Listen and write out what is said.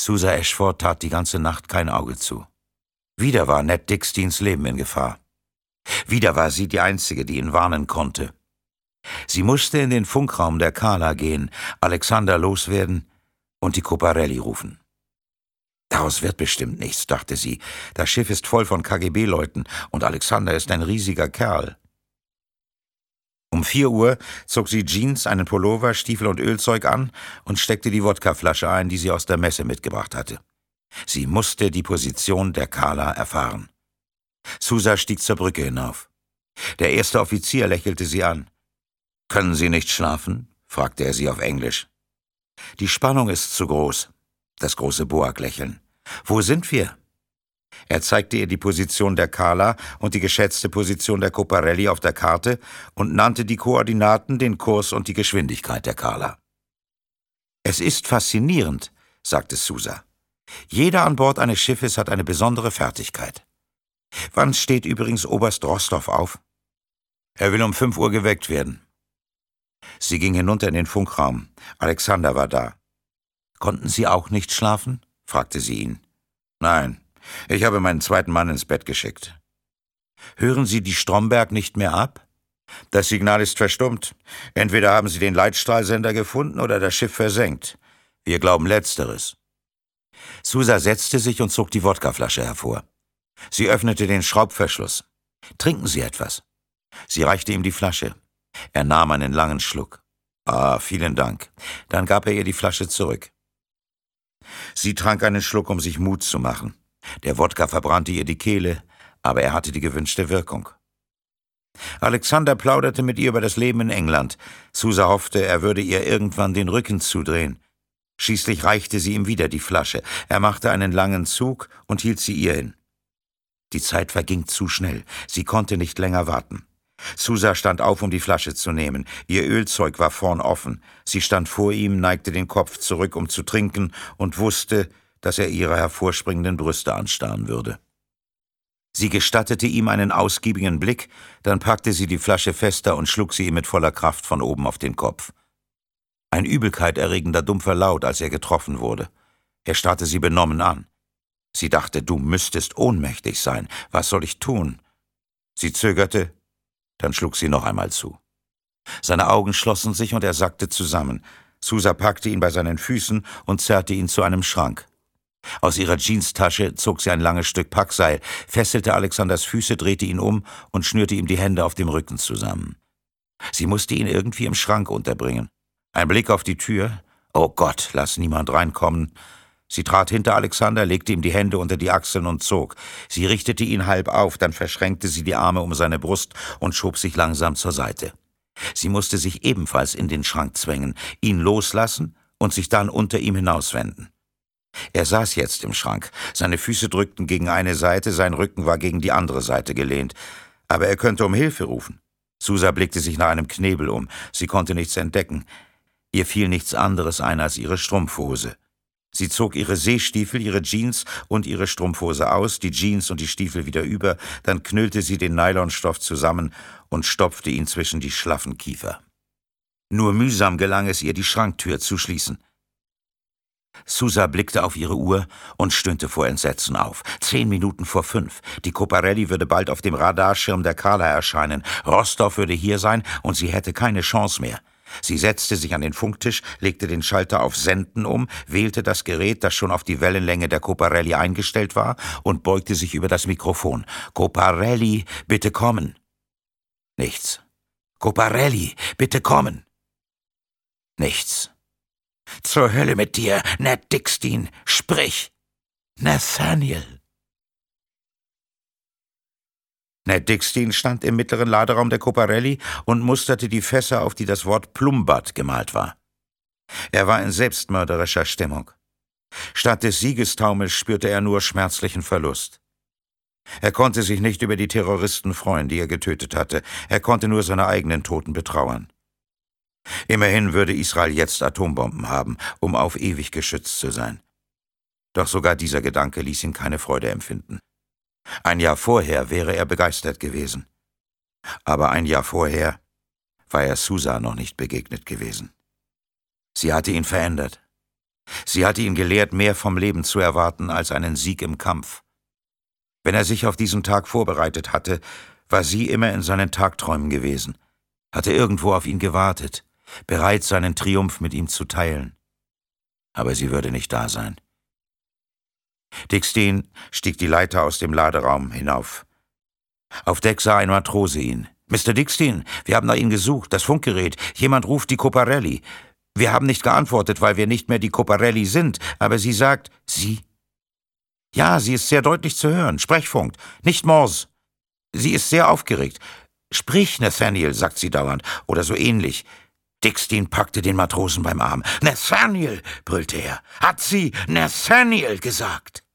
Susa Ashford tat die ganze Nacht kein Auge zu. Wieder war Ned Dicksteins Leben in Gefahr. Wieder war sie die Einzige, die ihn warnen konnte. Sie musste in den Funkraum der Carla gehen, Alexander loswerden und die Coparelli rufen. Daraus wird bestimmt nichts, dachte sie. Das Schiff ist voll von KGB-Leuten und Alexander ist ein riesiger Kerl. Um 4 Uhr zog sie Jeans, einen Pullover, Stiefel und Ölzeug an und steckte die Wodkaflasche ein, die sie aus der Messe mitgebracht hatte. Sie musste die Position der Carla erfahren. Susa stieg zur Brücke hinauf. Der erste Offizier lächelte sie an. »Können Sie nicht schlafen?« fragte er sie auf Englisch. »Die Spannung ist zu groß.« Das große Boak-Lächeln. »Wo sind wir?« Er zeigte ihr die Position der Carla und die geschätzte Position der Coparelli auf der Karte und nannte die Koordinaten, den Kurs und die Geschwindigkeit der Carla. »Es ist faszinierend«, sagte Susa. »Jeder an Bord eines Schiffes hat eine besondere Fertigkeit. Wann steht übrigens Oberst Rostov auf?« »Er will um 5 Uhr geweckt werden.« Sie ging hinunter in den Funkraum. Alexander war da. »Konnten Sie auch nicht schlafen?« fragte sie ihn. »Nein, ich habe meinen zweiten Mann ins Bett geschickt.« »Hören Sie die Stromberg nicht mehr ab?« »Das Signal ist verstummt. Entweder haben Sie den Leitstrahlsender gefunden oder das Schiff versenkt. Wir glauben Letzteres.« Susa setzte sich und zog die Wodkaflasche hervor. Sie öffnete den Schraubverschluss. »Trinken Sie etwas?« Sie reichte ihm die Flasche. Er nahm einen langen Schluck. »Ah, vielen Dank.« Dann gab er ihr die Flasche zurück. Sie trank einen Schluck, um sich Mut zu machen. Der Wodka verbrannte ihr die Kehle, aber er hatte die gewünschte Wirkung. Alexander plauderte mit ihr über das Leben in England. Susa hoffte, er würde ihr irgendwann den Rücken zudrehen. Schließlich reichte sie ihm wieder die Flasche. Er machte einen langen Zug und hielt sie ihr hin. Die Zeit verging zu schnell. Sie konnte nicht länger warten. Susa stand auf, um die Flasche zu nehmen. Ihr Ölzeug war vorn offen. Sie stand vor ihm, neigte den Kopf zurück, um zu trinken, und wusste, dass er ihre hervorspringenden Brüste anstarren würde. Sie gestattete ihm einen ausgiebigen Blick, dann packte sie die Flasche fester und schlug sie ihm mit voller Kraft von oben auf den Kopf. Ein übelkeiterregender dumpfer Laut, als er getroffen wurde. Er starrte sie benommen an. Sie dachte, du müsstest ohnmächtig sein. Was soll ich tun? Sie zögerte, dann schlug sie noch einmal zu. Seine Augen schlossen sich und er sackte zusammen. Susa packte ihn bei seinen Füßen und zerrte ihn zu einem Schrank. Aus ihrer Jeanstasche zog sie ein langes Stück Packseil, fesselte Alexanders Füße, drehte ihn um und schnürte ihm die Hände auf dem Rücken zusammen. Sie musste ihn irgendwie im Schrank unterbringen. Ein Blick auf die Tür. Oh Gott, lass niemand reinkommen. Sie trat hinter Alexander, legte ihm die Hände unter die Achseln und zog. Sie richtete ihn halb auf, dann verschränkte sie die Arme um seine Brust und schob sich langsam zur Seite. Sie musste sich ebenfalls in den Schrank zwängen, ihn loslassen und sich dann unter ihm hinauswenden. Er saß jetzt im Schrank. Seine Füße drückten gegen eine Seite, sein Rücken war gegen die andere Seite gelehnt. Aber er könnte um Hilfe rufen. Susa blickte sich nach einem Knebel um. Sie konnte nichts entdecken. Ihr fiel nichts anderes ein als ihre Strumpfhose. Sie zog ihre Seestiefel, ihre Jeans und ihre Strumpfhose aus, die Jeans und die Stiefel wieder über, dann knüllte sie den Nylonstoff zusammen und stopfte ihn zwischen die schlaffen Kiefer. Nur mühsam gelang es ihr, die Schranktür zu schließen. Susa blickte auf ihre Uhr und stöhnte vor Entsetzen auf. 10 Minuten vor 5. Die Coparelli würde bald auf dem Radarschirm der Carla erscheinen. Rostov würde hier sein und sie hätte keine Chance mehr. Sie setzte sich an den Funktisch, legte den Schalter auf Senden um, wählte das Gerät, das schon auf die Wellenlänge der Coparelli eingestellt war, und beugte sich über das Mikrofon. »Coparelli, bitte kommen!« Nichts. »Coparelli, bitte kommen!« Nichts. »Zur Hölle mit dir, Ned Dickstein! Sprich! Nathaniel!« Ned Dickstein stand im mittleren Laderaum der Coparelli und musterte die Fässer, auf die das Wort Plumbat gemalt war. Er war in selbstmörderischer Stimmung. Statt des Siegestaumels spürte er nur schmerzlichen Verlust. Er konnte sich nicht über die Terroristen freuen, die er getötet hatte. Er konnte nur seine eigenen Toten betrauern. Immerhin würde Israel jetzt Atombomben haben, um auf ewig geschützt zu sein. Doch sogar dieser Gedanke ließ ihn keine Freude empfinden. Ein Jahr vorher wäre er begeistert gewesen. Aber ein Jahr vorher war er Susa noch nicht begegnet gewesen. Sie hatte ihn verändert. Sie hatte ihn gelehrt, mehr vom Leben zu erwarten als einen Sieg im Kampf. Wenn er sich auf diesen Tag vorbereitet hatte, war sie immer in seinen Tagträumen gewesen, hatte irgendwo auf ihn gewartet, bereit, seinen Triumph mit ihm zu teilen. Aber sie würde nicht da sein. Dick Steen stieg die Leiter aus dem Laderaum hinauf. Auf Deck sah ein Matrose ihn. »Mr. Dick Steen, wir haben nach Ihnen gesucht, das Funkgerät. Jemand ruft die Coparelli. Wir haben nicht geantwortet, weil wir nicht mehr die Coparelli sind, aber sie sagt...« »Sie?« »Ja, sie ist sehr deutlich zu hören. Sprechfunk, nicht Morse. Sie ist sehr aufgeregt. »Sprich, Nathaniel«, sagt sie dauernd, oder so ähnlich. Dick Steen packte den Matrosen beim Arm. »Nathaniel«, brüllte er, »hat sie Nathaniel gesagt?«